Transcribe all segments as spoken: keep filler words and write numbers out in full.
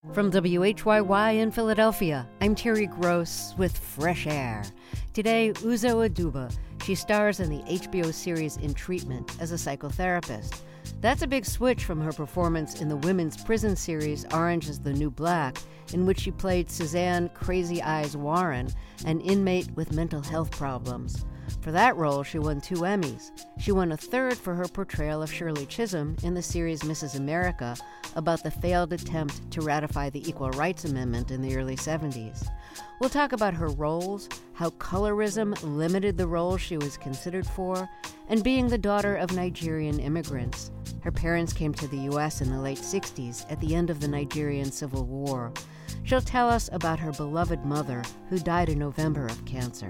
From W H Y Y in Philadelphia, I'm Terry Gross with Fresh Air. Today, Uzo Aduba. She stars in the H B O series In Treatment as a psychotherapist. That's a big switch from her performance in the women's prison series Orange is the New Black, in which she played Suzanne Crazy Eyes Warren, an inmate with mental health problems. For that role, she won two Emmys. She won a third for her portrayal of Shirley Chisholm in the series Missus America, about the failed attempt to ratify the Equal Rights Amendment in the early seventies. We'll talk about her roles, how colorism limited the roles she was considered for, and being the daughter of Nigerian immigrants. Her parents came to the U S in the late sixties at the end of the Nigerian Civil War. She'll tell us about her beloved mother, who died in November of cancer.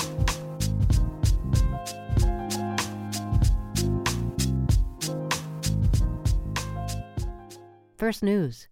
First News.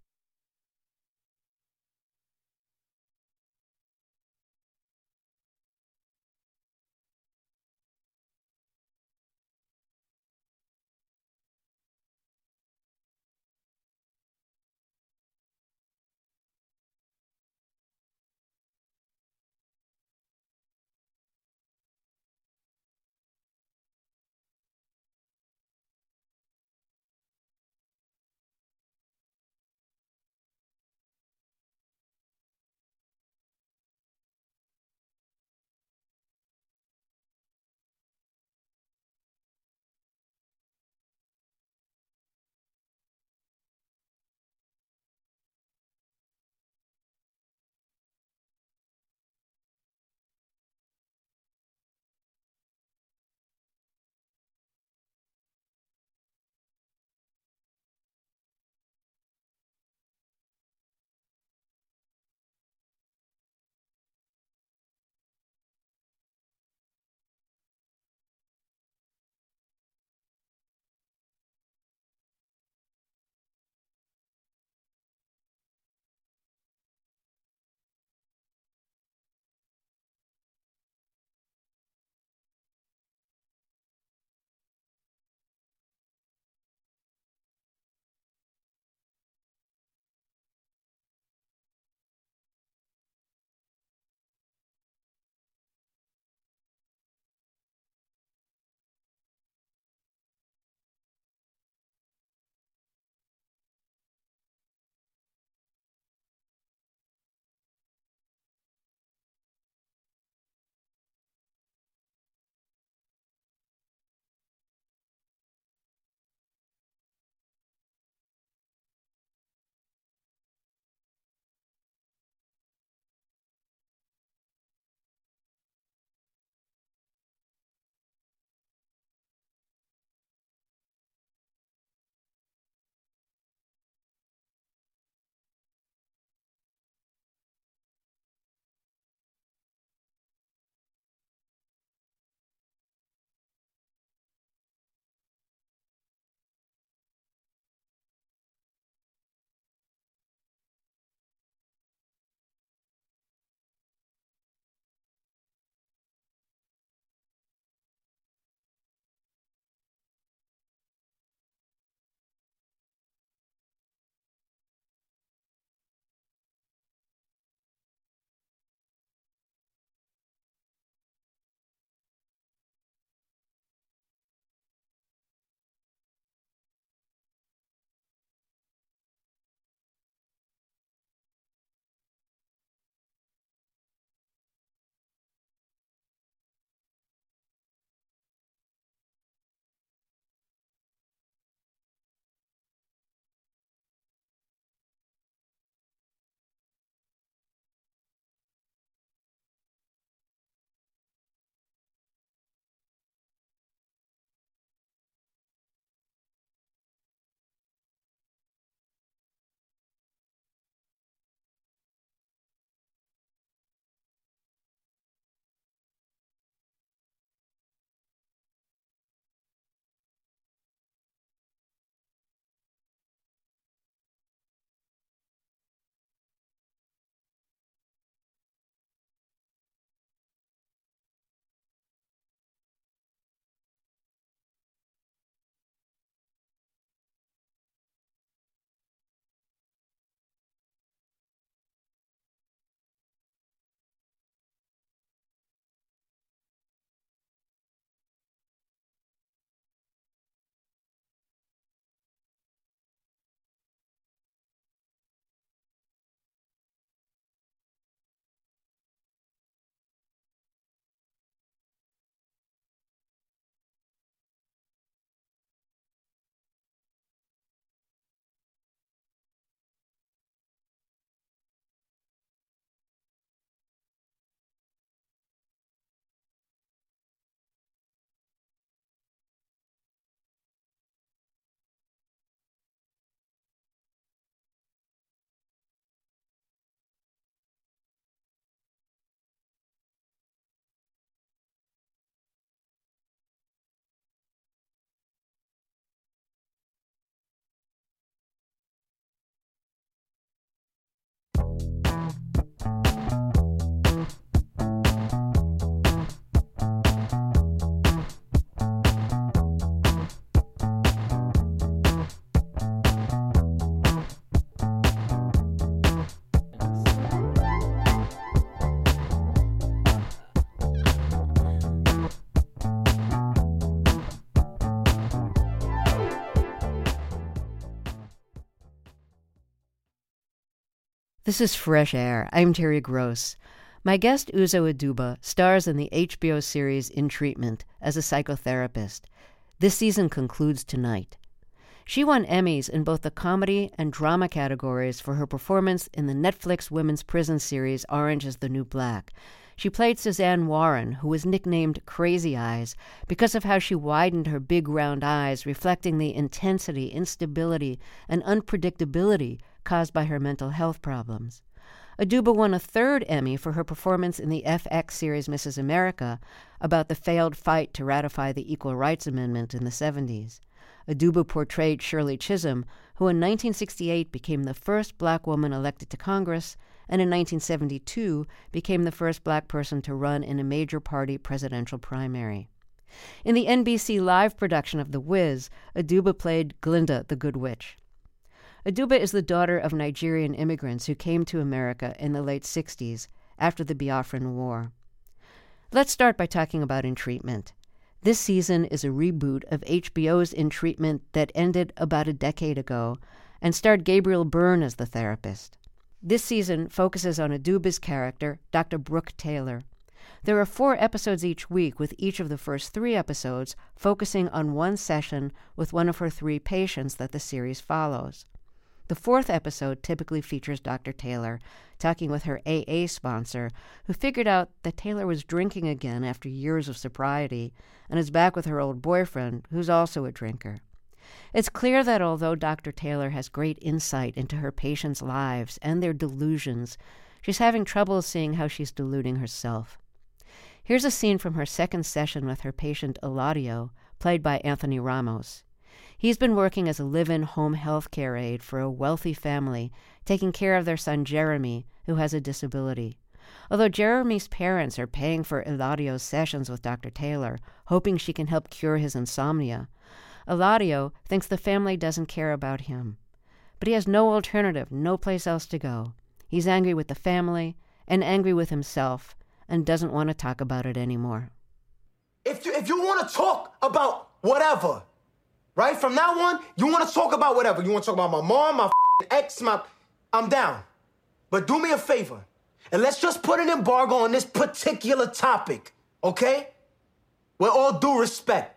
This is Fresh Air. I'm Terry Gross. My guest, Uzo Aduba, stars in the H B O series In Treatment as a psychotherapist. This season concludes tonight. She won Emmys in both the comedy and drama categories for her performance in the Netflix women's prison series Orange is the New Black. She played Suzanne Warren, who was nicknamed Crazy Eyes because of how she widened her big round eyes, reflecting the intensity, instability, and unpredictability caused by her mental health problems. Aduba won a third Emmy for her performance in the F X series Missus America about the failed fight to ratify the Equal Rights Amendment in the seventies. Aduba portrayed Shirley Chisholm, who in nineteen sixty-eight became the first black woman elected to Congress, and in nineteen seventy-two became the first black person to run in a major party presidential primary. In the N B C live production of The Wiz, Aduba played Glinda the Good Witch. Aduba is the daughter of Nigerian immigrants who came to America in the late sixties after the Biafran War. Let's start by talking about In Treatment. This season is a reboot of H B O's In Treatment that ended about a decade ago and starred Gabriel Byrne as the therapist. This season focuses on Aduba's character, Doctor Brooke Taylor. There are four episodes each week, with each of the first three episodes focusing on one session with one of her three patients that the series follows. The fourth episode typically features Doctor Taylor talking with her A A sponsor, who figured out that Taylor was drinking again after years of sobriety and is back with her old boyfriend, who's also a drinker. It's clear that although Doctor Taylor has great insight into her patients' lives and their delusions, she's having trouble seeing how she's deluding herself. Here's a scene from her second session with her patient Eladio, played by Anthony Ramos. He's been working as a live-in home health care aide for a wealthy family, taking care of their son Jeremy, who has a disability. Although Jeremy's parents are paying for Eladio's sessions with Doctor Taylor, hoping she can help cure his insomnia, Eladio thinks the family doesn't care about him. But he has no alternative, no place else to go. He's angry with the family and angry with himself and doesn't want to talk about it anymore. If you, if you want to talk about whatever, right? From now on, you want to talk about whatever. You want to talk about my mom, my ex, my... I'm down. But do me a favor, and let's just put an embargo on this particular topic, okay? With all due respect.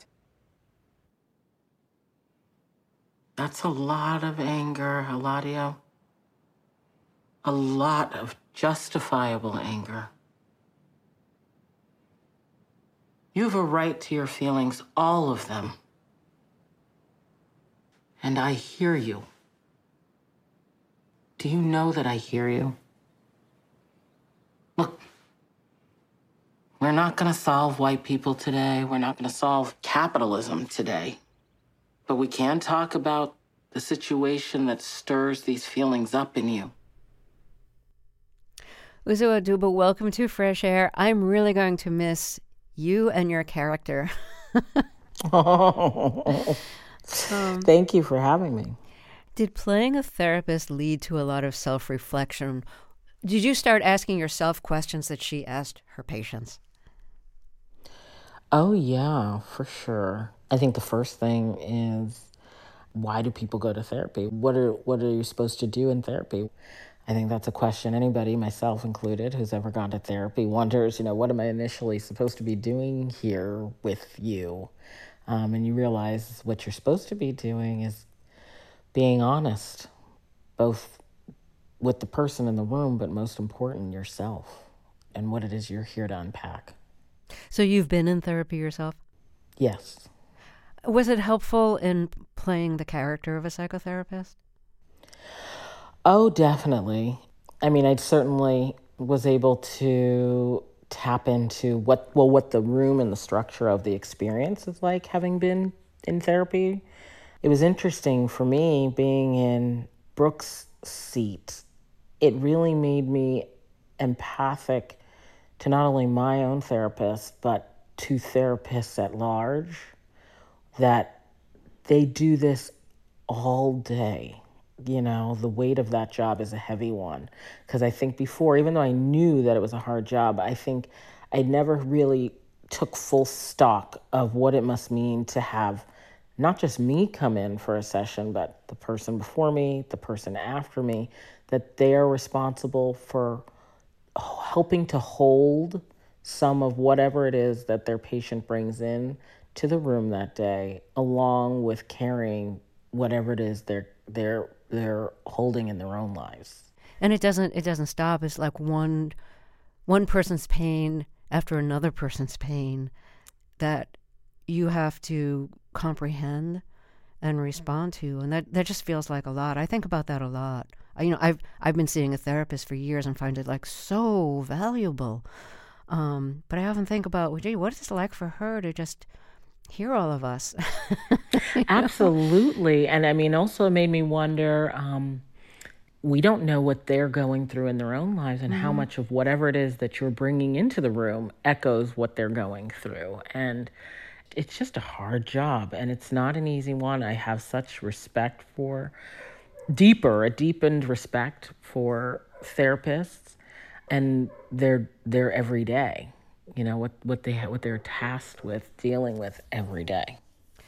That's a lot of anger, Eladio. A lot of justifiable anger. You have a right to your feelings, all of them. And I hear you. Do you know that I hear you? Look, we're not going to solve white people today. We're not going to solve capitalism today. But we can talk about the situation that stirs these feelings up in you. Uzo Aduba, welcome to Fresh Air. I'm really going to miss you and your character. Oh, um, thank you for having me. Did playing a therapist lead to a lot of self-reflection? Did you start asking yourself questions that she asked her patients? Oh, yeah, for sure. I think the first thing is, why do people go to therapy? What are what are you supposed to do in therapy? I think that's a question anybody, myself included, who's ever gone to therapy wonders, you know, what am I initially supposed to be doing here with you? Um, and you realize what you're supposed to be doing is being honest, both with the person in the room, but most important, yourself, and what it is you're here to unpack. So you've been in therapy yourself? Yes. Was it helpful in playing the character of a psychotherapist? Oh, definitely. I mean, I certainly was able to tap into what, well, what the room and the structure of the experience is like having been in therapy. It was interesting for me being in Brooke's seat. It really made me empathic to not only my own therapist, but to therapists at large, that they do this all day. You know, the weight of that job is a heavy one. Because I think before, even though I knew that it was a hard job, I think I never really took full stock of what it must mean to have not just me come in for a session, but the person before me, the person after me, that they are responsible for helping to hold some of whatever it is that their patient brings in to the room that day, along with carrying whatever it is they're they're they're holding in their own lives. And it doesn't it doesn't stop. It's like one one person's pain after another person's pain that you have to comprehend and respond to, and that, that just feels like a lot. I think about that a lot. I, you know, I've I've been seeing a therapist for years and find it like so valuable. Um, but I often think about, well, gee, what is it like for her to just hear all of us? Absolutely. And I mean, also it made me wonder, um, we don't know what they're going through in their own lives, and mm-hmm. how much of whatever it is that you're bringing into the room echoes what they're going through. And it's just a hard job, and it's not an easy one. I have such respect for, deeper, a deepened respect for therapists and their their everyday, you know, what, what they what they're tasked with dealing with every day.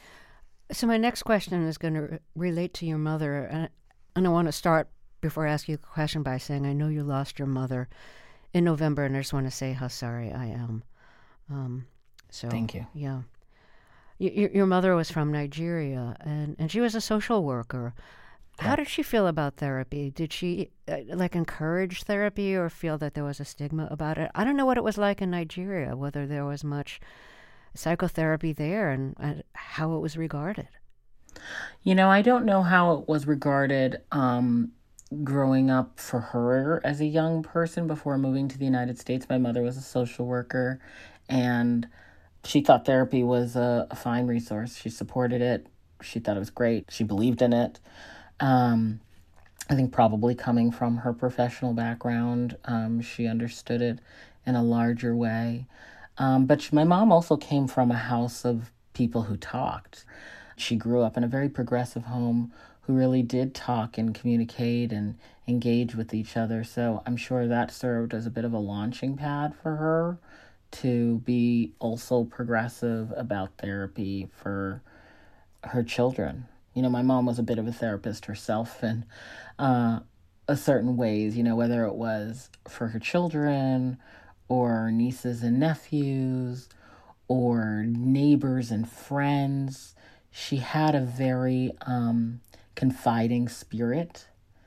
So my next question is going to re- relate to your mother, and, and I want to start before I ask you a question by saying I know you lost your mother in November, and I just want to say how sorry I am. Um, so thank you. Yeah. Your, your mother was from Nigeria, and, and she was a social worker. How did she feel about therapy? Did she, uh, like, encourage therapy or feel that there was a stigma about it? I don't know what it was like in Nigeria, whether there was much psychotherapy there and, and how it was regarded. You know, I don't know how it was regarded um, growing up for her as a young person before moving to the United States. My mother was a social worker, and she thought therapy was a, a fine resource. She supported it. She thought it was great. She believed in it. Um, I think probably coming from her professional background, um, she understood it in a larger way. Um, but she, my mom also came from a house of people who talked. She grew up in a very progressive home who really did talk and communicate and engage with each other. So I'm sure that served as a bit of a launching pad for her to be also progressive about therapy for her children. You know, my mom was a bit of a therapist herself in uh, a certain ways, you know, whether it was for her children or nieces and nephews or neighbors and friends. She had a very um, confiding spirit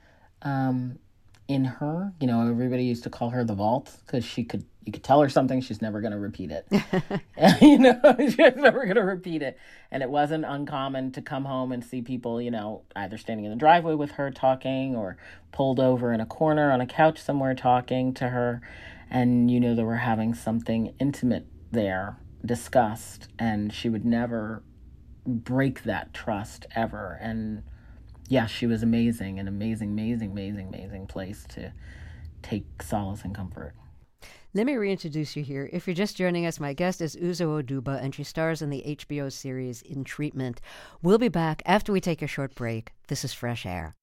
um, in her. You know, everybody used to call her the vault because she could, you could tell her something, she's never going to repeat it. You know, she's never going to repeat it. And it wasn't uncommon to come home and see people, you know, either standing in the driveway with her talking or pulled over in a corner on a couch somewhere talking to her. And, you know, they were having something intimate there discussed, and she would never break that trust ever. And yeah, she was amazing, an amazing, amazing, amazing, amazing place to take solace and comfort. Let me reintroduce you here. If you're just joining us, my guest is Uzo Aduba, and she stars in the H B O series In Treatment. We'll be back after we take a short break. This is Fresh Air.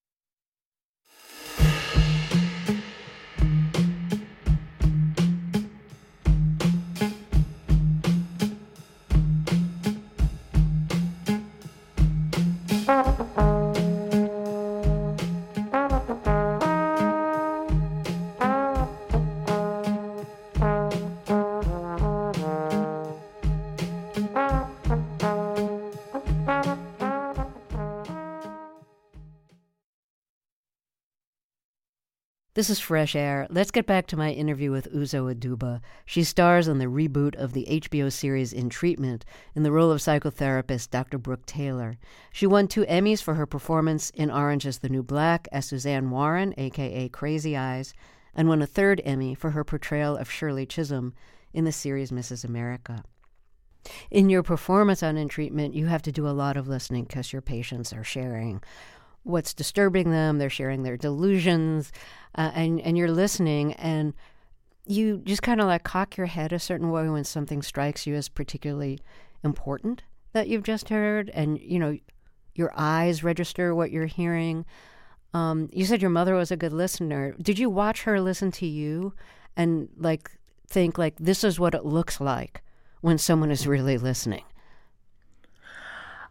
This is Fresh Air. Let's get back to my interview with Uzo Aduba. She stars in the reboot of the H B O series In Treatment in the role of psychotherapist Doctor Brooke Taylor. She won two Emmys for her performance in Orange is the New Black as Suzanne Warren, a k a. Crazy Eyes, and won a third Emmy for her portrayal of Shirley Chisholm in the series Missus America. In your performance on In Treatment, you have to do a lot of listening because your patients are sharing what's disturbing them, they're sharing their delusions, uh, and, and you're listening, and you just kind of like cock your head a certain way when something strikes you as particularly important that you've just heard, and, you know, your eyes register what you're hearing. Um, you said your mother was a good listener. Did you watch her listen to you and, like, think, like, this is what it looks like when someone is really listening?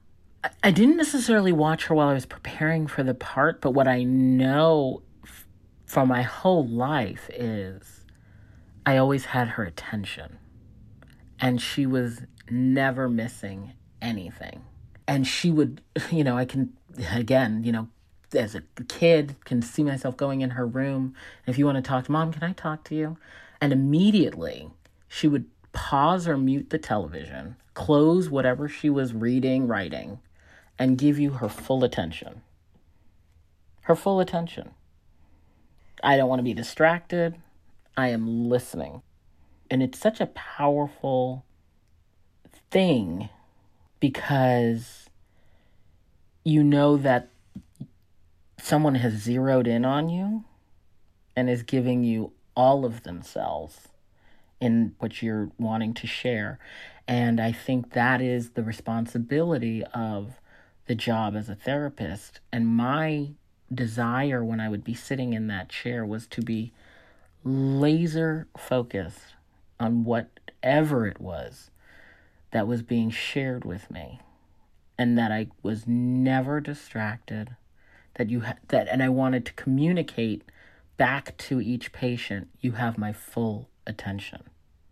I didn't necessarily watch her while I was preparing for the part, but what I know for my whole life is I always had her attention. And she was never missing anything. And she would, you know, I can, again, you know, as a kid, can see myself going in her room. If you want to talk to Mom, can I talk to you? And immediately she would pause or mute the television, close whatever she was reading, writing, and give you her full attention. Her full attention. I don't want to be distracted. I am listening. And it's such a powerful thing because you know that someone has zeroed in on you and is giving you all of themselves in what you're wanting to share. And I think that is the responsibility of the job as a therapist. And my desire when I would be sitting in that chair was to be laser focused on whatever it was that was being shared with me, and that I was never distracted, that you ha- that and I wanted to communicate back to each patient, you have my full attention.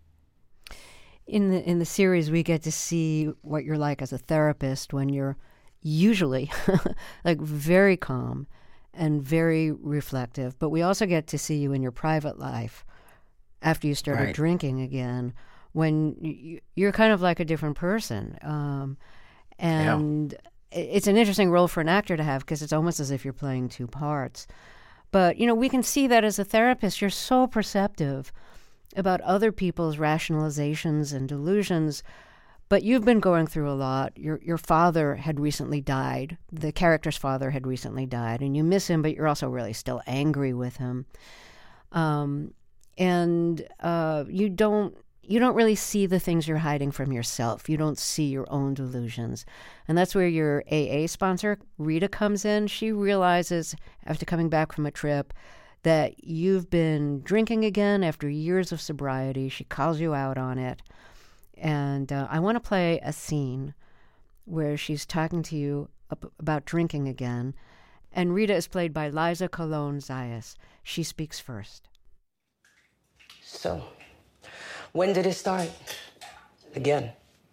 In the in the series, we get to see what you're like as a therapist when you're usually like very calm and very reflective, but we also get to see you in your private life after you started Right. drinking again, when you, you're kind of like a different person. Um, and yeah. It's an interesting role for an actor to have because it's almost as if you're playing two parts. But, you know, we can see that as a therapist, you're so perceptive about other people's rationalizations and delusions. But you've been going through a lot. Your your father had recently died. The character's father had recently died, and you miss him, but you're also really still angry with him. Um, and uh, you don't you don't really see the things you're hiding from yourself. You don't see your own delusions, and that's where your A A sponsor Rita comes in. She realizes after coming back from a trip that you've been drinking again after years of sobriety. She calls you out on it. And uh, I want to play a scene where she's talking to you ab- about drinking again. And Rita is played by Liza Colon Zayas. She speaks first. So, when did it start? Again?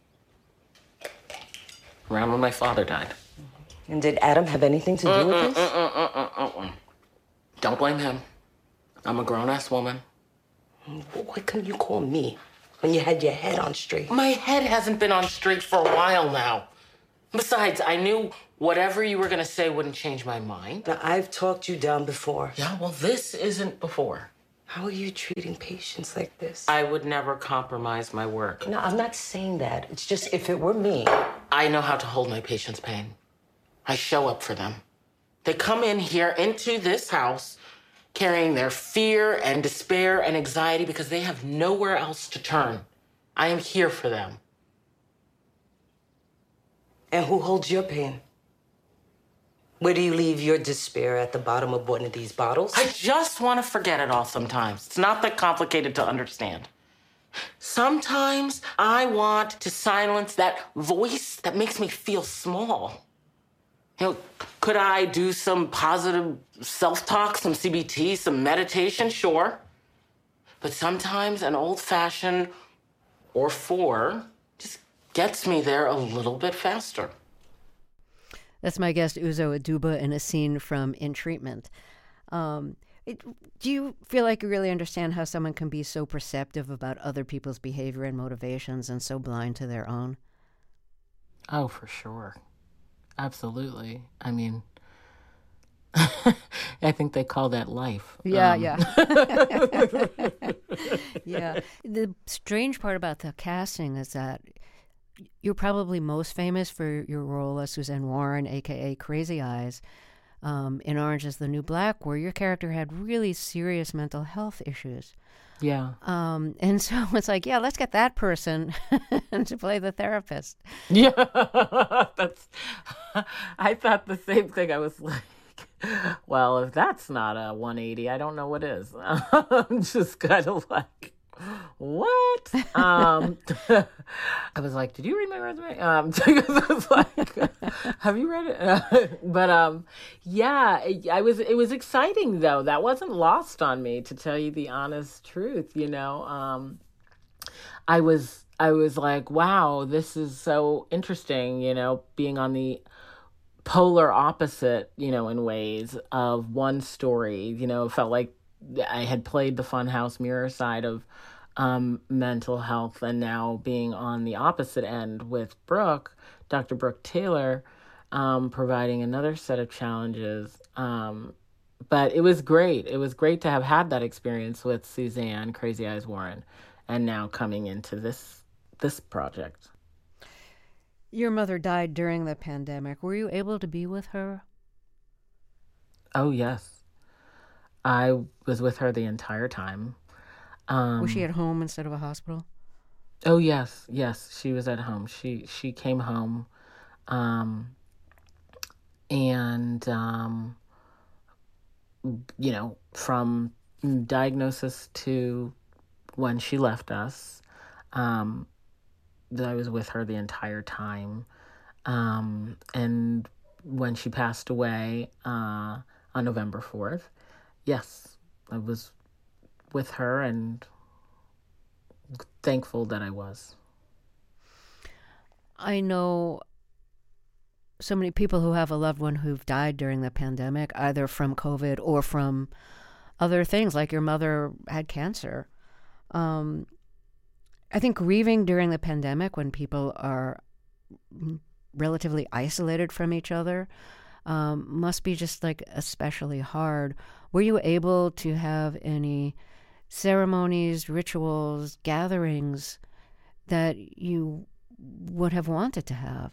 Around when my father died. And did Adam have anything to do Mm-mm, with this? Mm-mm, mm-mm, mm-mm. Don't blame him. I'm a grown-ass woman. What can you call me when you had your head on straight? My head hasn't been on straight for a while now. Besides, I knew whatever you were going to say wouldn't change my mind. Now, I've talked you down before. Yeah, well, this isn't before. How are you treating patients like this? I would never compromise my work. No, I'm not saying that. It's just if it were me. I know how to hold my patients' pain. I show up for them. They come in here into this house carrying their fear and despair and anxiety because they have nowhere else to turn. I am here for them. And who holds your pain? Where do you leave your despair, at the bottom of one of these bottles? I just want to forget it all sometimes. It's not that complicated to understand. Sometimes I want to silence that voice that makes me feel small. You know, could I do some positive self-talk, some C B T, some meditation? Sure. But sometimes an old-fashioned or four just gets me there a little bit faster. That's my guest, Uzo Aduba, in a scene from In Treatment. Um, it, do you feel like you really understand how someone can be so perceptive about other people's behavior and motivations and so blind to their own? Oh, for sure. Absolutely. I mean, I think they call that life. Yeah, um. yeah. Yeah. The strange part about the casting is that you're probably most famous for your role as Suzanne Warren, a k a. Crazy Eyes, um, in Orange is the New Black, where your character had really serious mental health issues. Yeah. Um, and so it's like, yeah, let's get that person to play the therapist. Yeah. That's. I thought the same thing. I was like, well, if that's not a one eighty, I don't know what is. I'm just kind of like, what? Um, I was like, did you read my resume? Um, because I was like, have you read it? but um, yeah, it, I was. It was exciting though. That wasn't lost on me, to tell you the honest truth. You know, um, I was. I was like, wow, this is so interesting. You know, being on the polar opposite, you know, in ways of one story. You know, it felt like I had played the funhouse mirror side of um, mental health, and now being on the opposite end with Brooke, Doctor Brooke Taylor, um, providing another set of challenges. Um, but it was great. It was great to have had that experience with Suzanne Crazy Eyes Warren, and now coming into this this project. Your mother died during the pandemic. Were you able to be with her? Oh, yes. I was with her the entire time. Um, was she at home instead of a hospital? Oh, yes. Yes, she was at home. She she came home. Um, and, um, you know, from diagnosis to when she left us, um, I was with her the entire time. Um, and when she passed away uh, on November fourth, yes, I was with her and thankful that I was. I know so many people who have a loved one who've died during the pandemic, either from COVID or from other things, like your mother had cancer. Um, I think grieving during the pandemic, when people are relatively isolated from each other, um, must be just like especially hard. Were you able to have any ceremonies, rituals, gatherings that you would have wanted to have?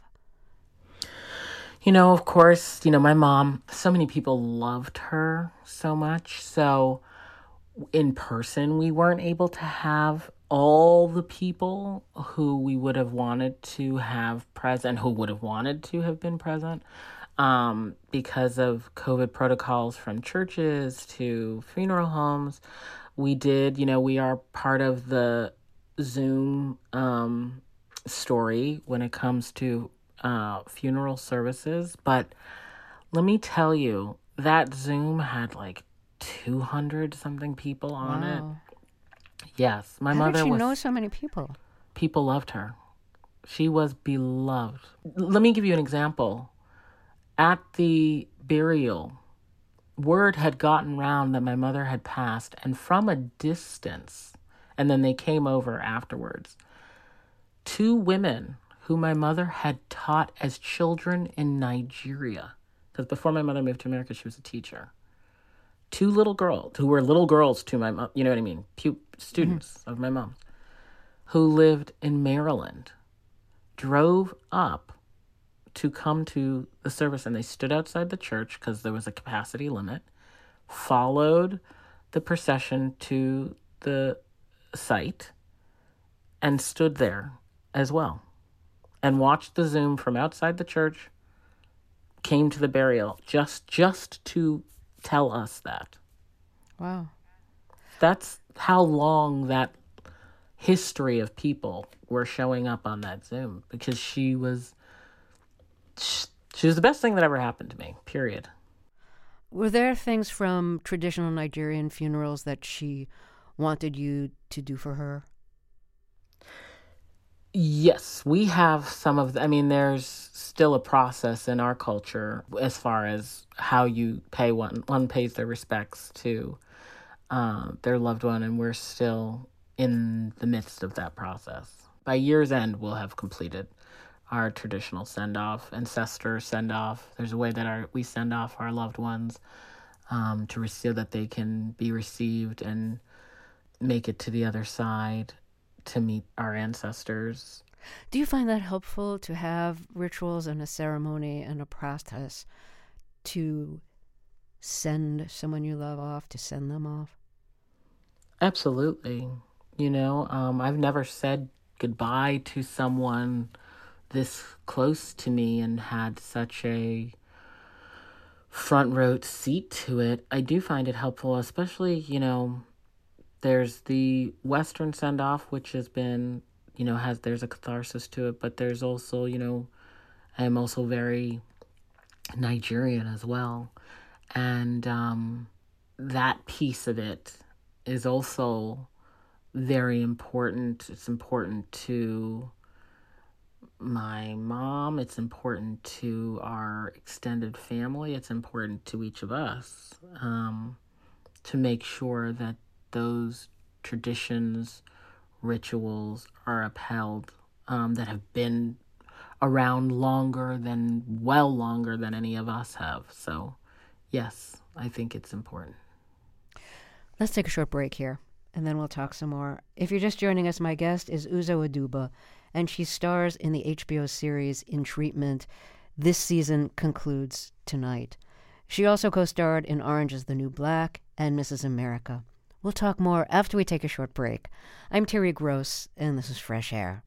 You know, of course, you know, my mom, so many people loved her so much. So in person, we weren't able to have all the people who we would have wanted to have present, who would have wanted to have been present, um, because of COVID protocols from churches to funeral homes. We did, you know, we are part of the Zoom um, story when it comes to uh, funeral services. But let me tell you, that Zoom had like two hundred something people on Wow. it. Yes, my How mother did she was. know so many people? People loved her. She was beloved. Let me give you an example. At the burial, word had gotten round that my mother had passed, and from a distance, and then they came over afterwards, two women who my mother had taught as children in Nigeria, because before my mother moved to America, she was a teacher. Two little girls, who were little girls to my mom, you know what I mean, Pu- students mm-hmm. of my mom's, who lived in Maryland, drove up to come to the service, and they stood outside the church because there was a capacity limit, followed the procession to the site, and stood there as well, and watched the Zoom from outside the church, came to the burial, just just to tell us that. Wow. That's how long that history of people were showing up on that Zoom, because she was she was the best thing that ever happened to me, period. Were there things from traditional Nigerian funerals that she wanted you to do for her? Yes, we have some of the, I mean, there's still a process in our culture as far as how you pay one. One pays their respects to uh, their loved one, and we're still in the midst of that process. By year's end, we'll have completed our traditional send-off, ancestor send-off. There's a way that our we send off our loved ones um, to so that they can be received and make it to the other side to meet our ancestors. Do you find that helpful to have rituals and a ceremony and a process to send someone you love off, to send them off? Absolutely. You know, um, I've never said goodbye to someone this close to me and had such a front row seat to it. I do find it helpful, especially, you know, There's the Western send-off, which has been, you know, has there's a catharsis to it, but there's also, you know, I'm also very Nigerian as well. And um, that piece of it is also very important. It's important to my mom. It's important to our extended family. It's important to each of us um, to make sure that those traditions, rituals are upheld um, that have been around longer than, well longer than any of us have. So, yes, I think it's important. Let's take a short break here, and then we'll talk some more. If you're just joining us, my guest is Uzo Aduba, and she stars in the H B O series In Treatment. This season concludes tonight. She also co-starred in Orange is the New Black and Missus America. We'll talk more after we take a short break. I'm Terry Gross, and this is Fresh Air.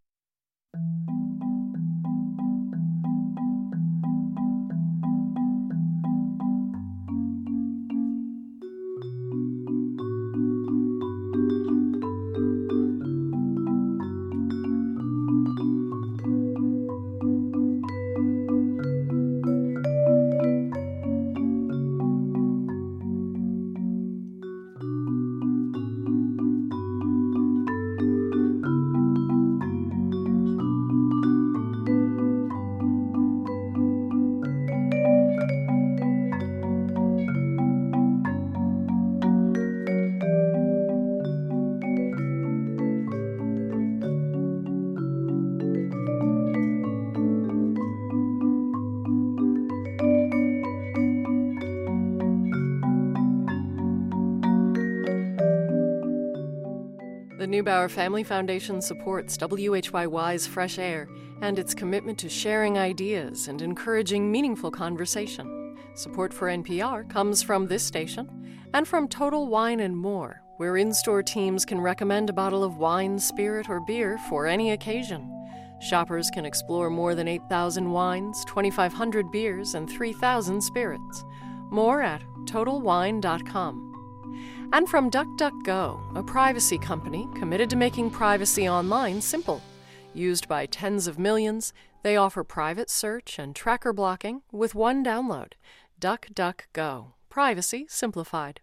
The Neubauer Family Foundation supports W H Y Y's Fresh Air and its commitment to sharing ideas and encouraging meaningful conversation. Support for N P R comes from this station and from Total Wine and More, where in-store teams can recommend a bottle of wine, spirit, or beer for any occasion. Shoppers can explore more than eight thousand wines, twenty-five hundred beers, and three thousand spirits. More at total wine dot com. And from DuckDuckGo, a privacy company committed to making privacy online simple. Used by tens of millions, they offer private search and tracker blocking with one download. DuckDuckGo. Privacy simplified.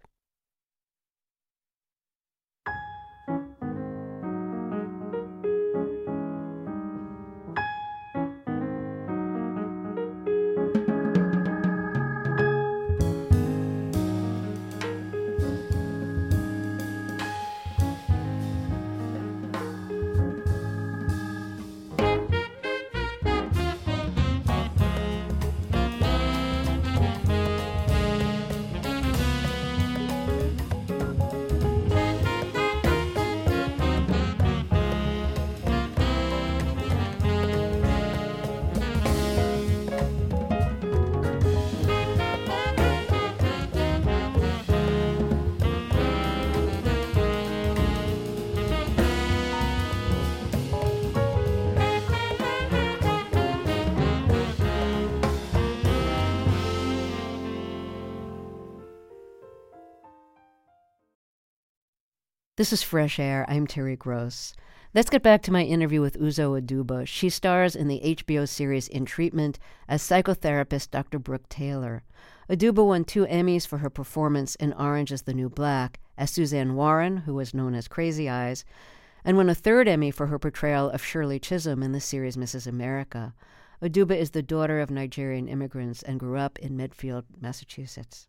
This is Fresh Air. I'm Terry Gross. Let's get back to my interview with Uzo Aduba. She stars in the H B O series In Treatment as psychotherapist Doctor Brooke Taylor. Aduba won two Emmys for her performance in Orange is the New Black as Suzanne Warren, who was known as Crazy Eyes, and won a third Emmy for her portrayal of Shirley Chisholm in the series Missus America. Aduba is the daughter of Nigerian immigrants and grew up in Medfield, Massachusetts.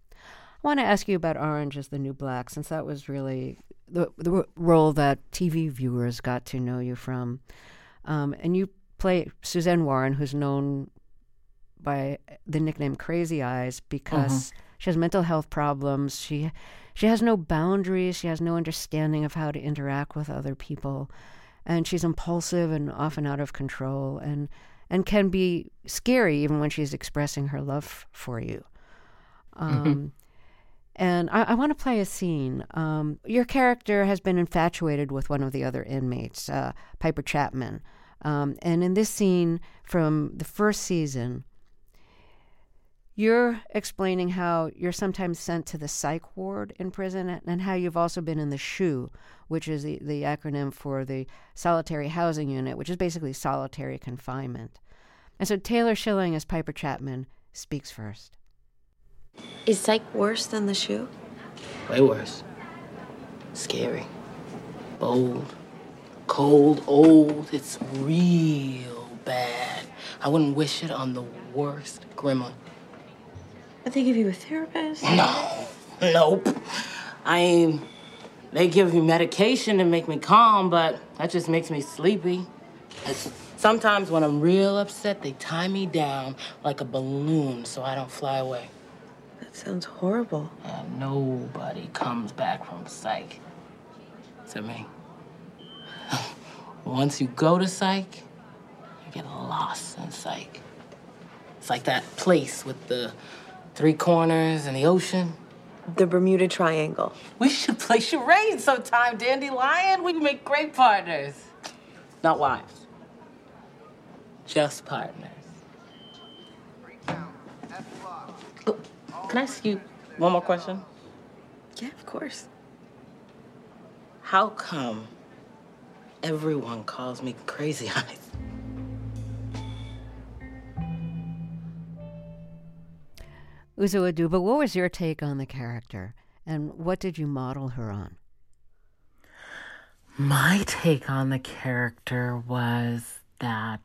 I want to ask you about Orange is the New Black, since that was really the, the role that T V viewers got to know you from. Um, and you play Suzanne Warren, who's known by the nickname Crazy Eyes because mm-hmm. she has mental health problems. She she has no boundaries. She has no understanding of how to interact with other people. And she's impulsive and often out of control and, and can be scary even when she's expressing her love for you. Um, mm-hmm. And I, I want to play a scene. Um, your character has been infatuated with one of the other inmates, uh, Piper Chapman. Um, and in this scene from the first season, you're explaining how you're sometimes sent to the psych ward in prison and how you've also been in the SHU, which is the, the acronym for the Solitary Housing Unit, which is basically solitary confinement. And so Taylor Schilling as Piper Chapman speaks first. Is psych worse than the SHU? Way worse. Scary. Bold. Cold, old. It's real bad. I wouldn't wish it on the worst gremlin. But they give you a therapist? No. Nope. I... They give me medication to make me calm, but that just makes me sleepy. Sometimes when I'm real upset, they tie me down like a balloon so I don't fly away. That sounds horrible. Uh, nobody comes back from psych. Except me. Once you go to psych, you get lost in psych. It's like that place with the three corners and the ocean. The Bermuda Triangle. We should play charades sometime, Dandelion. We can make great partners. Not wives. Just partners. Oh, can I ask you one more question? Yeah, of course. How come everyone calls me Crazy Eyes? Uzo Aduba, what was your take on the character, and what did you model her on? My take on the character was that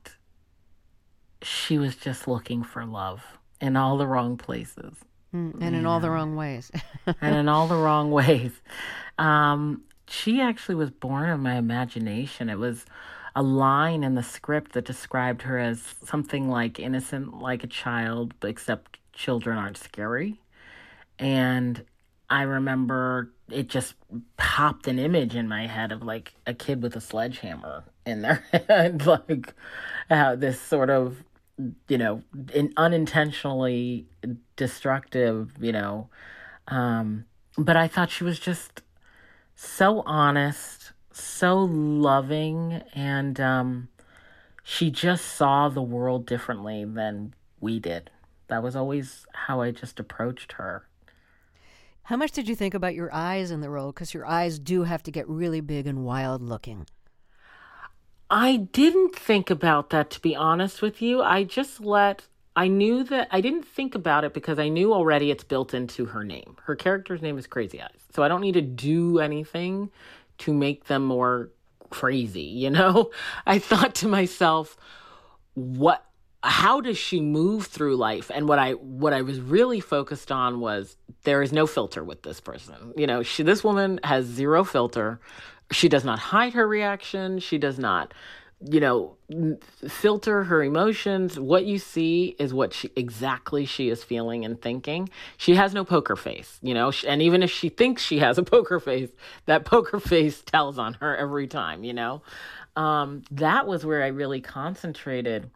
she was just looking for love in all the wrong places. Mm, and in know. all the wrong ways. and in all the wrong ways. Um, she actually was born of my imagination. It was a line in the script that described her as something like innocent like a child, except children aren't scary. And I remember it just popped an image in my head of like a kid with a sledgehammer in their head, like uh, this sort of, you know, in unintentionally destructive, you know. Um, but I thought she was just so honest, so loving, and um, she just saw the world differently than we did. That was always how I just approached her. How much did you think about your eyes in the role? Because your eyes do have to get really big and wild looking. I didn't think about that, to be honest with you. I just let, I knew that, I didn't think about it because I knew already it's built into her name. Her character's name is Crazy Eyes. So I don't need to do anything to make them more crazy, you know? I thought to myself, what, how does she move through life? And what I what I was really focused on was there is no filter with this person. You know, she this woman has zero filter. She does not hide her reaction. She does not, you know, filter her emotions. What you see is what she exactly she is feeling and thinking. She has no poker face, you know, and even if she thinks she has a poker face, that poker face tells on her every time, you know. Um, that was where I really concentrated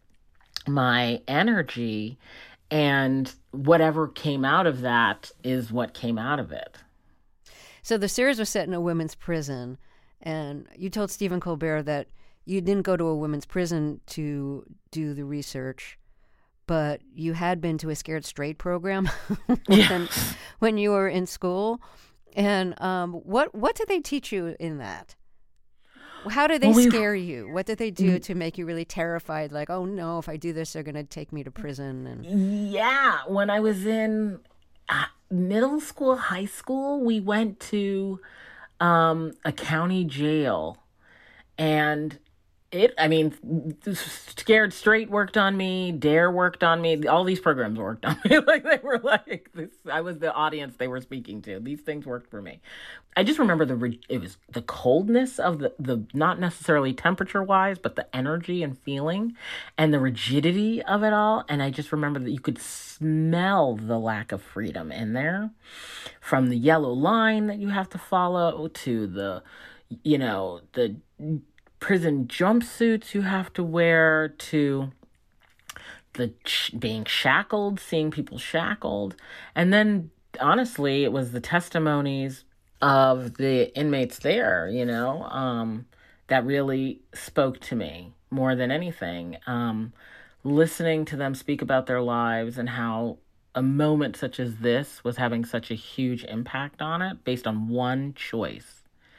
my energy, and whatever came out of that is what came out of it. So the series was set in a women's prison, and you told Stephen Colbert that you didn't go to a women's prison to do the research, but you had been to a Scared Straight program when, yeah. when you were in school. And um, what what did they teach you in that? How did they well, we, scare you? What did they do to make you really terrified? Like, oh no, if I do this, they're going to take me to prison. And yeah, when I was in uh, middle school, high school, we went to um, a county jail, and it. I mean, Scared Straight worked on me. Dare worked on me. All these programs worked on me. Like they were like this. I was the audience they were speaking to. These things worked for me. I just remember the it was the coldness of the, the not necessarily temperature-wise, but the energy and feeling and the rigidity of it all. And I just remember that you could smell the lack of freedom in there, from the yellow line that you have to follow to the, you know, the prison jumpsuits you have to wear to the sh- being shackled, seeing people shackled. And then, honestly, it was the testimonies of the inmates there, you know, um, that really spoke to me more than anything. Um, listening to them speak about their lives and how a moment such as this was having such a huge impact on it based on one choice.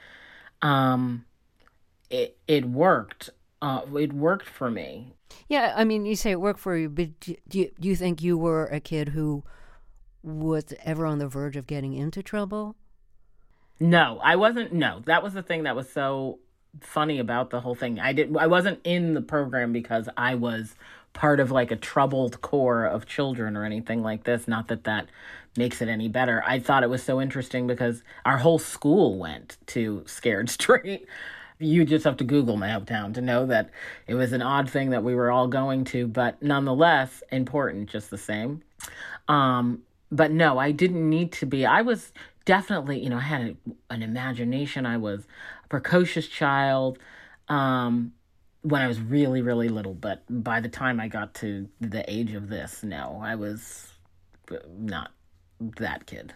Um, it it worked. Uh, it worked for me. Yeah, I mean, you say it worked for you, but do you, do you think you were a kid who was ever on the verge of getting into trouble? No, I wasn't. No, that was the thing that was so funny about the whole thing. I didn't. I wasn't in the program because I was part of like a troubled core of children or anything like this. Not that that makes it any better. I thought it was so interesting because our whole school went to Scared Straight. You just have to Google my hometown to know that it was an odd thing that we were all going to, but nonetheless important just the same. Um, but no, I didn't need to be. I was definitely, you know, I had a, an imagination. I was a precocious child um, when I was really, really little. But by the time I got to the age of this, no, I was not that kid.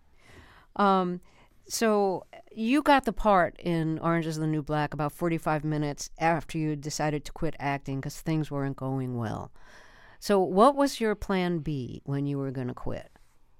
Um. So you got the part in Orange is the New Black about forty-five minutes after you decided to quit acting because things weren't going well. So what was your plan B when you were going to quit?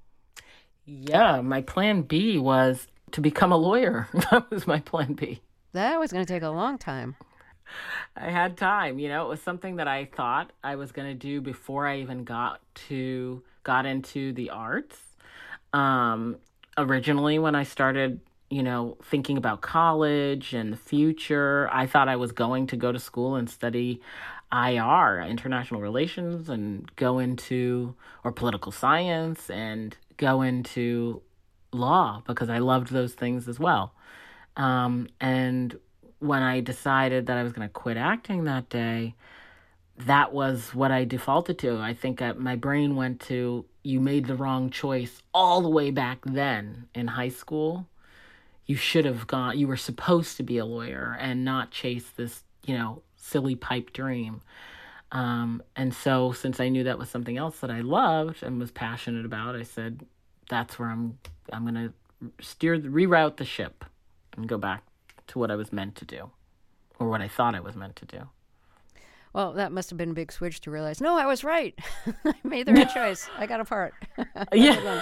Yeah, my plan B was to become a lawyer. That was my plan B. That was going to take a long time. I had time, you know, it was something that I thought I was going to do before I even got to, got into the arts. Um, originally when I started, you know, thinking about college and the future, I thought I was going to go to school and study I R, international relations, and go into, or political science, and go into law because I loved those things as well. Um, and when I decided that I was going to quit acting that day, that was what I defaulted to. I think I, my brain went to, you made the wrong choice all the way back then in high school. You should have gone, you were supposed to be a lawyer and not chase this, you know, silly pipe dream. Um, and so since I knew that was something else that I loved and was passionate about, I said, that's where I'm, I'm going to steer, reroute the ship and go back to what I was meant to do, or what I thought I was meant to do. Well, that must have been a big switch to realize, no, I was right. I made the right choice. I got a part. Yeah.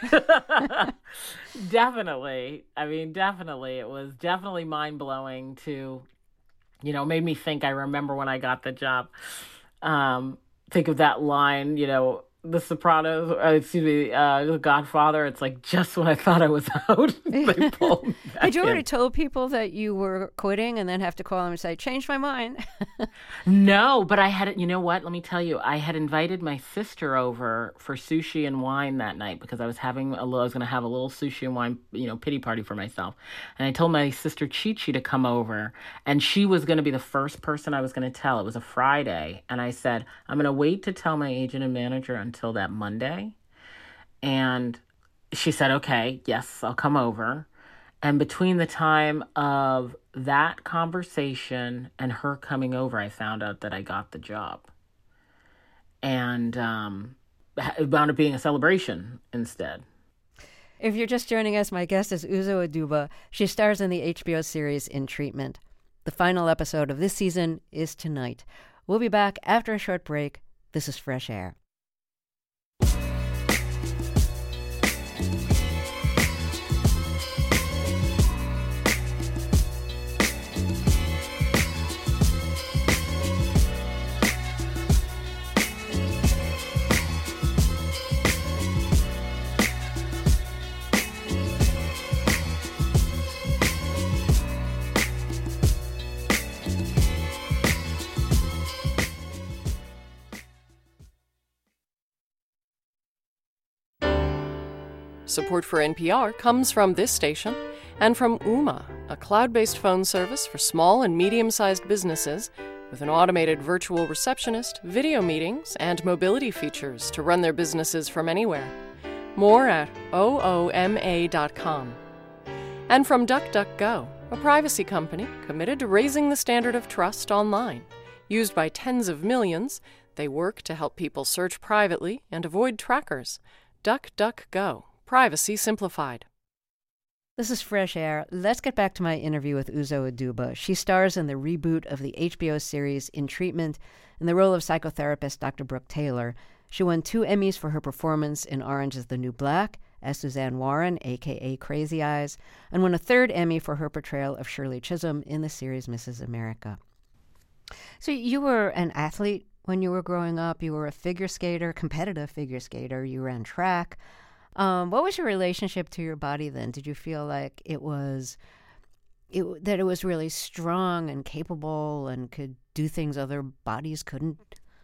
Definitely. I mean, definitely. It was definitely mind-blowing to, you know, made me think. I remember when I got the job, um, think of that line, you know, The Sopranos, uh, excuse me, uh, The Godfather. It's like, just when I thought I was out, they pulled me back Had you already in. told people that you were quitting and then have to call them and say, change my mind? No, but I had, you know what? Let me tell you, I had invited my sister over for sushi and wine that night because I was having a little, I was going to have a little sushi and wine, you know, pity party for myself. And I told my sister Chi-Chi to come over, and she was going to be the first person I was going to tell. It was a Friday. And I said, I'm going to wait to tell my agent and manager until that Monday. And she said, okay, yes, I'll come over. And between the time of that conversation and her coming over, I found out that I got the job. And um, it wound up being a celebration instead. If you're just joining us, my guest is Uzo Aduba. She stars in the H B O series In Treatment. The final episode of this season is tonight. We'll be back after a short break. This is Fresh Air. Support for N P R comes from this station and from Ooma, a cloud-based phone service for small and medium-sized businesses with an automated virtual receptionist, video meetings, and mobility features to run their businesses from anywhere. More at ooma dot com. And from DuckDuckGo, a privacy company committed to raising the standard of trust online. Used by tens of millions, they work to help people search privately and avoid trackers. DuckDuckGo. Privacy simplified. This is Fresh Air. Let's get back to my interview with Uzo Aduba. She stars in the reboot of the H B O series In Treatment in the role of psychotherapist Doctor Brooke Taylor. She won two Emmys for her performance in Orange is the New Black as Suzanne Warren, a k a. Crazy Eyes, and won a third Emmy for her portrayal of Shirley Chisholm in the series Missus America. So you were an athlete when you were growing up. You were a figure skater, competitive figure skater. You ran track. Um, what was your relationship to your body then? Did you feel like it was it, that it was really strong and capable and could do things other bodies couldn't?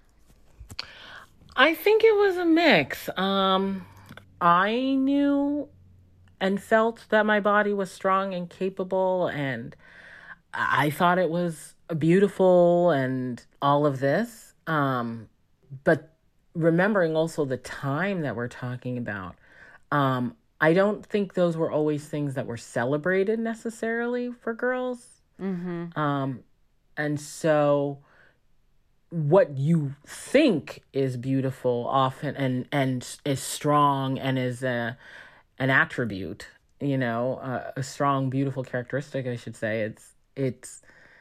I think it was a mix. Um, I knew and felt that my body was strong and capable, and I thought it was beautiful and all of this. Um, but remembering also the time that we're talking about, um, I don't think those were always things that were celebrated necessarily for girls. Mm-hmm. Um, and so what you think is beautiful often and, and is strong and is a, an attribute, you know, uh, a strong, beautiful characteristic, I should say. It's, it's,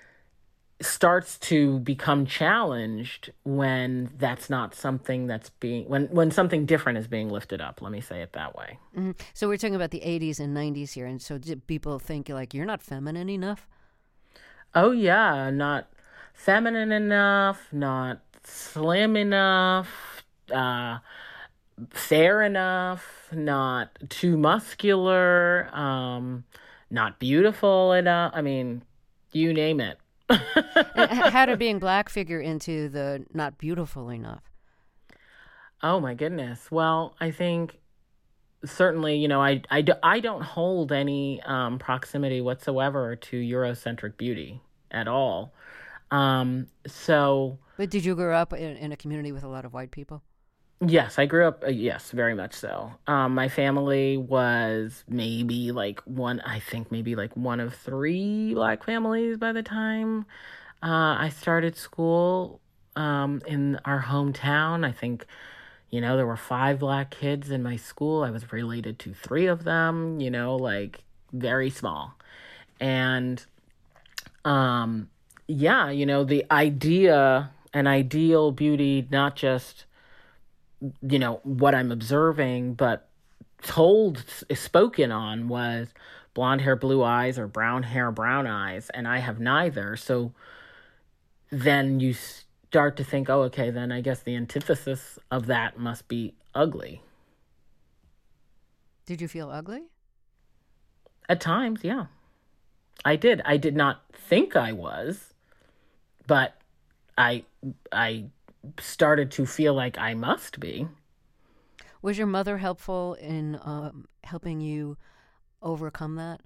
starts to become challenged when that's not something that's being, when, when something different is being lifted up. Let me say it that way. Mm-hmm. So we're talking about the eighties and nineties here. And so did people think like, you're not feminine enough? Oh yeah. Not feminine enough, not slim enough, uh, fair enough, not too muscular, um, not beautiful enough. I mean, you name it. How did being black figure into the not beautiful enough? Oh my goodness. Well, I think certainly, you know, I, I, do, I don't hold any um, proximity whatsoever to Eurocentric beauty at all. Um, so. But did you grow up in, in a community with a lot of white people? Yes, I grew up, uh, yes, very much so. Um, my family was maybe like one, I think maybe like one of three black families by the time uh, I started school um, in our hometown. I think, you know, there were five black kids in my school. I was related to three of them, you know, like very small. And um, yeah, you know, the idea, an ideal beauty, not just you know, what I'm observing, but told, spoken on was blonde hair, blue eyes, or brown hair, brown eyes. And I have neither. So then you start to think, oh, okay, then I guess the antithesis of that must be ugly. Did you feel ugly? At times, yeah. I did. I did not think I was, but I, I, started to feel like I must be. Was your mother helpful in um, helping you overcome that?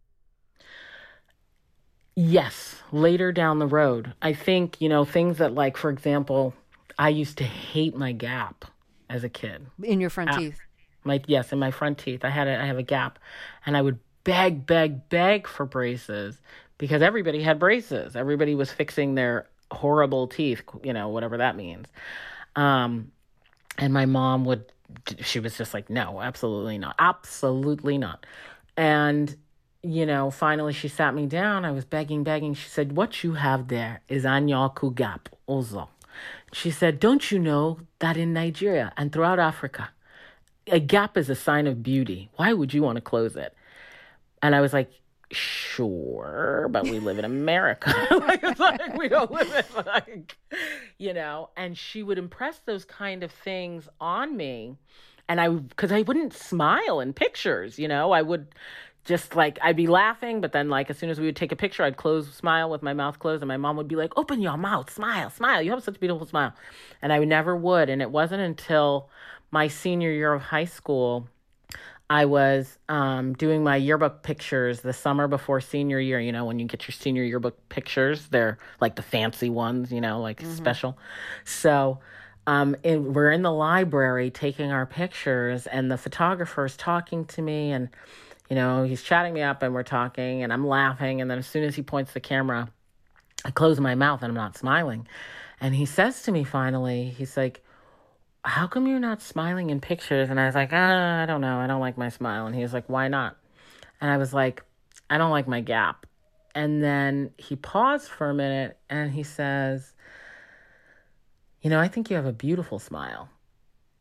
Yes, later down the road. I think, you know, things that like, for example, I used to hate my gap as a kid. In your front uh, teeth? My Yes, in my front teeth. I had a, I have a gap, and I would beg, beg, beg for braces because everybody had braces. Everybody was fixing their horrible teeth, you know, whatever that means. Um, and my mom would, she was just like, no, absolutely not. Absolutely not. And, you know, finally she sat me down. I was begging, begging. She said, what you have there is anyaku gap also. She said, don't you know that in Nigeria and throughout Africa, a gap is a sign of beauty. Why would you want to close it? And I was like, sure, but we live in America. like, it's like we don't live in, like, you know, and she would impress those kind of things on me. And I, because I wouldn't smile in pictures, you know, I would just like, I'd be laughing, but then like, as soon as we would take a picture, I'd close, smile with my mouth closed. And my mom would be like, open your mouth, smile, smile. You have such a beautiful smile. And I never would. And it wasn't until my senior year of high school I was um, doing my yearbook pictures the summer before senior year. You know, when you get your senior yearbook pictures, they're like the fancy ones, you know, like mm-hmm. special. So um, in, we're in the library taking our pictures, and the photographer's talking to me, and, you know, he's chatting me up, and we're talking, and I'm laughing. And then as soon as he points the camera, I close my mouth and I'm not smiling. And he says to me finally, he's like, how come you're not smiling in pictures? And I was like, ah, I don't know. I don't like my smile. And he was like, why not? And I was like, I don't like my gap. And then he paused for a minute and he says, you know, I think you have a beautiful smile.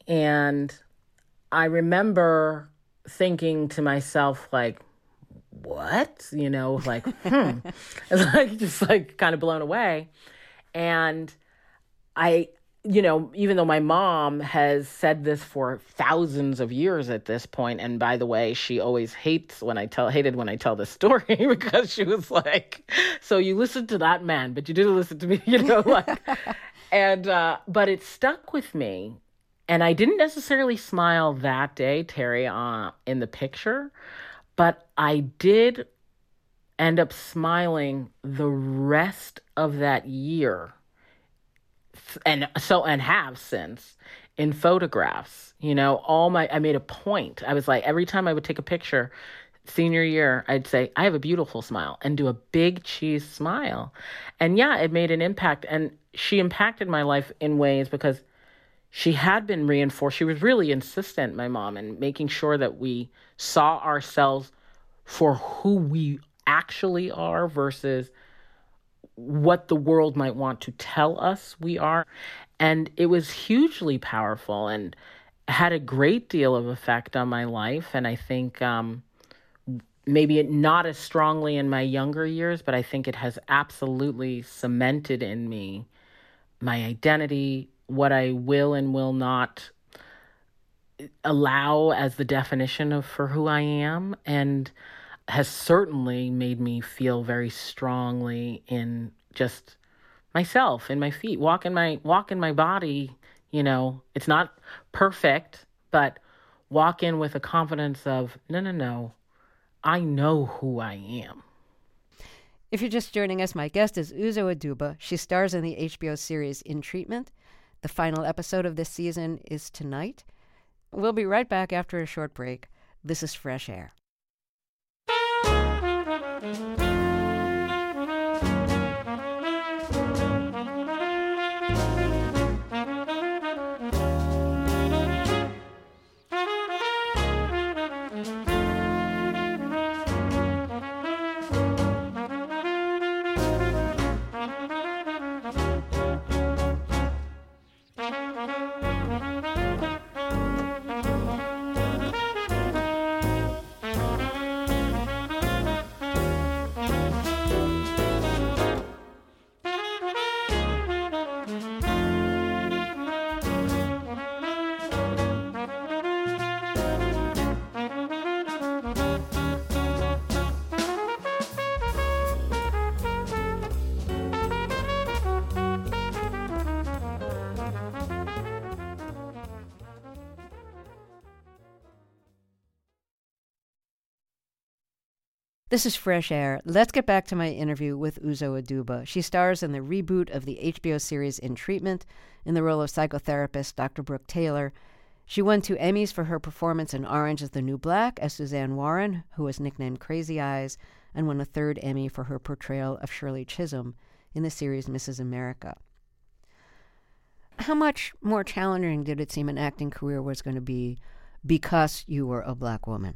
And I remember thinking to myself, like, what? You know, like, hmm. It's like, just like kind of blown away. And I, you know, even though my mom has said this for thousands of years at this point, and by the way, she always hates when I tell, hated when I tell this story because she was like, so you listened to that man, but you didn't listen to me, you know, like, and, uh, but it stuck with me. And I didn't necessarily smile that day, Terry, uh, in the picture, but I did end up smiling the rest of that year. And so, and have since in photographs, you know, all my, I made a point. I was like, every time I would take a picture, senior year, I'd say, I have a beautiful smile, and do a big cheese smile. And yeah, it made an impact. And she impacted my life in ways because she had been reinforced. She was really insistent, my mom, in making sure that we saw ourselves for who we actually are versus what the world might want to tell us we are. And it was hugely powerful and had a great deal of effect on my life. And I think um, maybe it not as strongly in my younger years, but I think it has absolutely cemented in me my identity, what I will and will not allow as the definition of for who I am, and has certainly made me feel very strongly in just myself, in my feet, walk in my walk in my body. You know, it's not perfect, but walk in with a confidence of no, no, no, I know who I am. If you're just joining us, my guest is Uzo Aduba. She stars in the H B O series In Treatment. The final episode of this season is tonight. We'll be right back after a short break. This is Fresh Air. This is Fresh Air. Let's get back to my interview with Uzo Aduba. She stars in the reboot of the H B O series In Treatment in the role of psychotherapist Doctor Brooke Taylor. She won two Emmys for her performance in Orange is the New Black as Suzanne Warren, who was nicknamed Crazy Eyes, and won a third Emmy for her portrayal of Shirley Chisholm in the series Missus America. How much more challenging did it seem an acting career was going to be because you were a Black woman?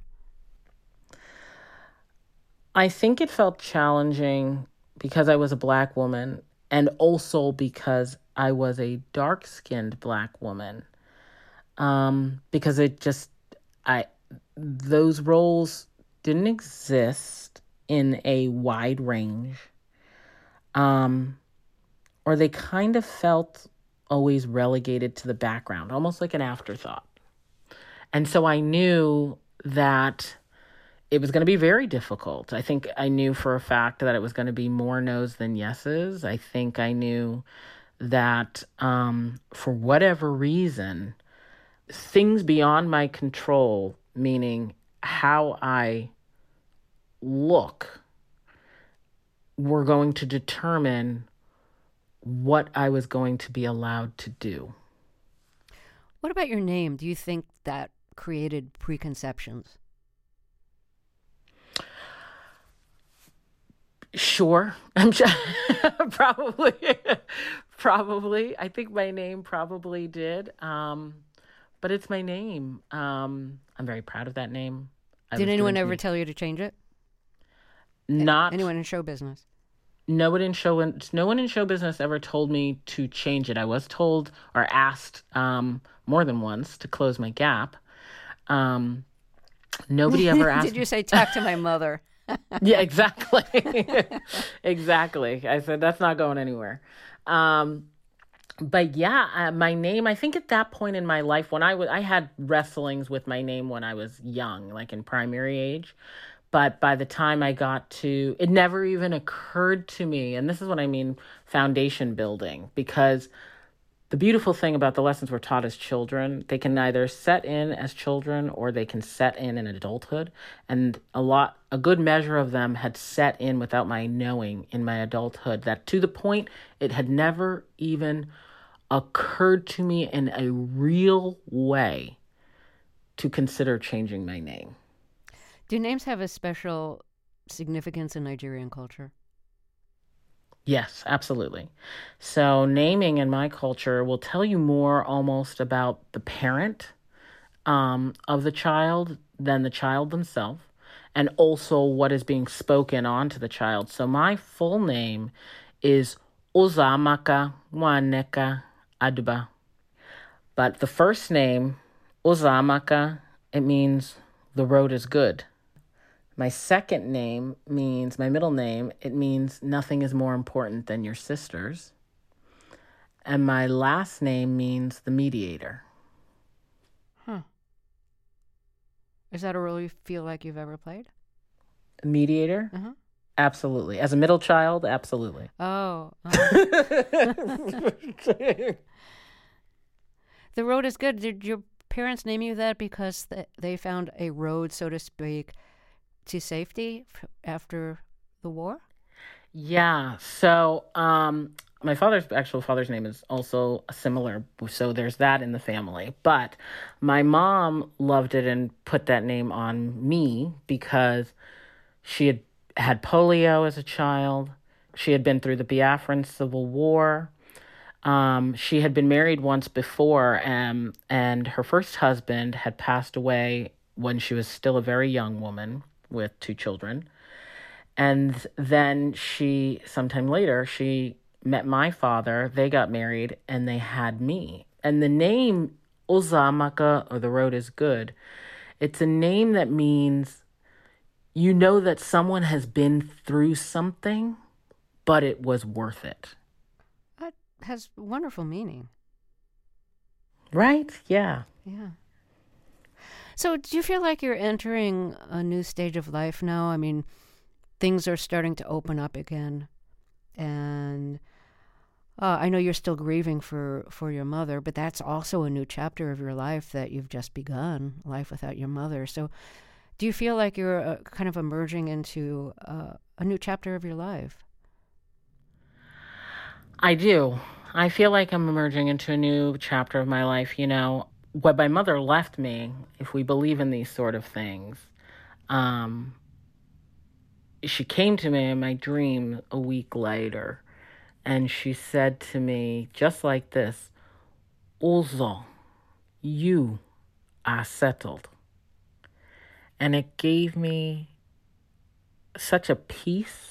I think it felt challenging because I was a Black woman, and also because I was a dark-skinned Black woman. Um, because it just, I, those roles didn't exist in a wide range. Um, or they kind of felt always relegated to the background, almost like an afterthought. And so I knew that it was going to be very difficult. I think I knew for a fact that it was going to be more no's than yeses. I think I knew that um, for whatever reason, things beyond my control, meaning how I look, were going to determine what I was going to be allowed to do. What about your name? Do you think that created preconceptions? Sure. I'm sure. probably. probably. I think my name probably did. Um, but it's my name. Um, I'm very proud of that name. I Did anyone ever me... tell you to change it? Not. Anyone in show business? no one in show no one in show business ever told me to change it. I was told or asked um, more than once to close my gap. Um, nobody ever asked. Did you say talk to my mother? Yeah, exactly. Exactly. I said that's not going anywhere. Um, but yeah, uh, my name. I think at that point in my life, when I was, I had wrestlings with my name when I was young, like in primary age. But by the time I got to, it never even occurred to me. And this is what I mean, foundation building, because the beautiful thing about the lessons we're taught as children, they can either set in as children or they can set in in adulthood. And a lot, a good measure of them had set in without my knowing in my adulthood, that to the point it had never even occurred to me in a real way to consider changing my name. Do names have a special significance in Nigerian culture? Yes, absolutely. So naming in my culture will tell you more almost about the parent um, of the child than the child themselves, and also what is being spoken on to the child. So my full name is Uzamaka Nwaneka Aduba. But the first name, Uzamaka, it means the road is good. My second name means, my middle name, it means nothing is more important than your sisters. And my last name means the mediator. Huh. Is that a role you feel like you've ever played? Mediator? Uh-huh. Absolutely. As a middle child, absolutely. Oh. uh The road is good. Did your parents name you that because th- they found a road, so to speak, to safety f- after the war? Yeah. So um, my father's actual father's name is also similar. So there's that in the family. But my mom loved it and put that name on me because she had had polio as a child. She had been through the Biafran Civil War. Um, she had been married once before, um, and her first husband had passed away when she was still a very young woman with two children. And then she, sometime later, she met my father. They got married and they had me. And the name Uzamaka, or the road is good, it's a name that means you know that someone has been through something, but it was worth it. That has wonderful meaning. Right? Yeah. Yeah. So do you feel like you're entering a new stage of life now? I mean, things are starting to open up again. And uh, I know you're still grieving for, for your mother, but that's also a new chapter of your life that you've just begun, life without your mother. So do you feel like you're uh, kind of emerging into uh, a new chapter of your life? I do. I feel like I'm emerging into a new chapter of my life. You know, when my mother left me, if we believe in these sort of things, um, she came to me in my dream a week later, and she said to me, just like this, Uzo, you are settled. And it gave me such a peace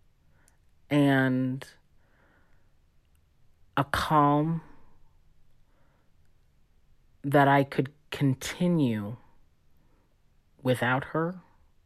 and a calm that I could continue without her,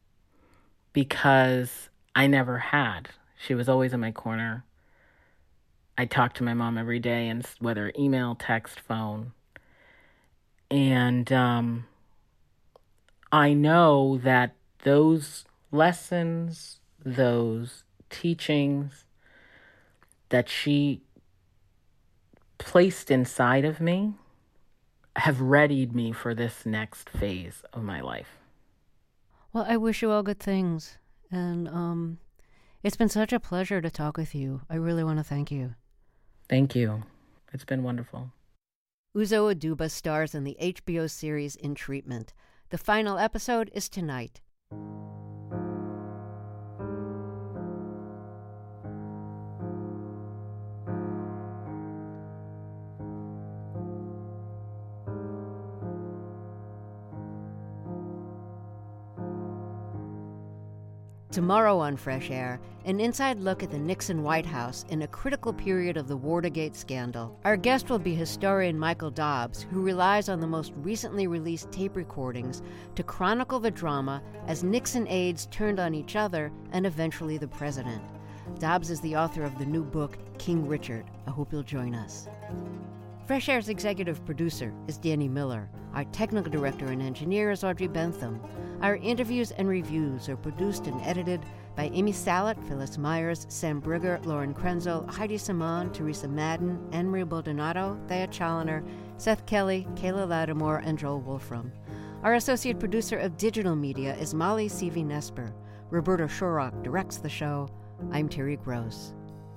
because I never had. She was always in my corner. I talked to my mom every day, and whether email, text, phone. And um, I know that those lessons, those teachings that she placed inside of me have readied me for this next phase of my life. Well, I wish you all good things. And um, it's been such a pleasure to talk with you. I really want to thank you. Thank you. It's been wonderful. Uzo Aduba stars in the H B O series In Treatment. The final episode is tonight. Tomorrow on Fresh Air, an inside look at the Nixon White House in a critical period of the Watergate scandal. Our guest will be historian Michael Dobbs, who relies on the most recently released tape recordings to chronicle the drama as Nixon aides turned on each other and eventually the president. Dobbs is the author of the new book, King Richard. I hope you'll join us. Fresh Air's executive producer is Danny Miller. Our technical director and engineer is Audrey Bentham. Our interviews and reviews are produced and edited by Amy Salet, Phyllis Myers, Sam Brigger, Lauren Krenzel, Heidi Simon, Teresa Madden, Anne-Marie Baldonado, Thea Challoner, Seth Kelly, Kayla Lattimore, and Joel Wolfram. Our associate producer of digital media is Molly Seavey-Nesper. Roberta Shorrock directs the show. I'm Terry Gross.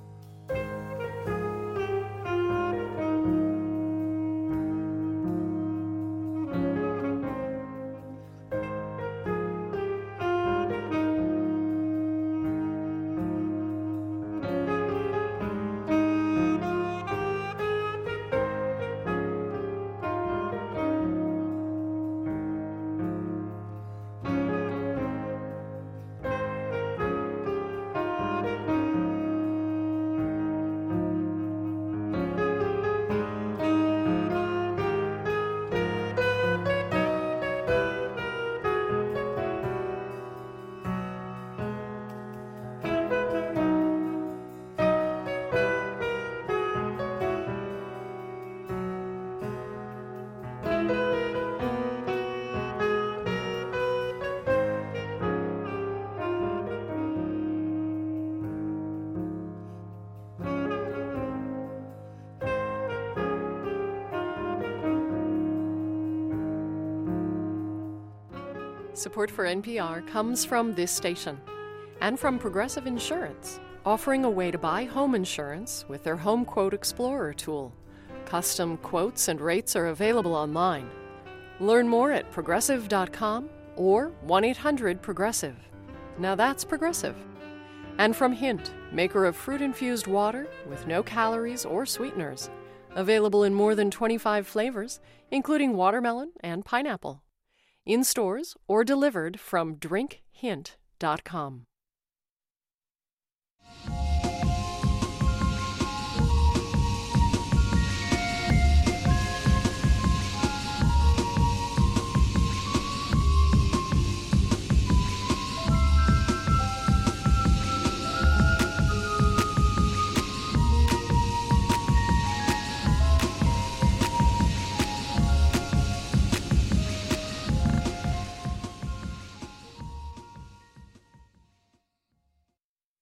Support for N P R comes from this station and from Progressive Insurance, offering a way to buy home insurance with their Home Quote Explorer tool. Custom quotes and rates are available online. Learn more at progressive dot com or one eight hundred progressive. Now that's Progressive. And from Hint, maker of fruit-infused water with no calories or sweeteners. Available in more than twenty-five flavors, including watermelon and pineapple. In stores or delivered from drink hint dot com.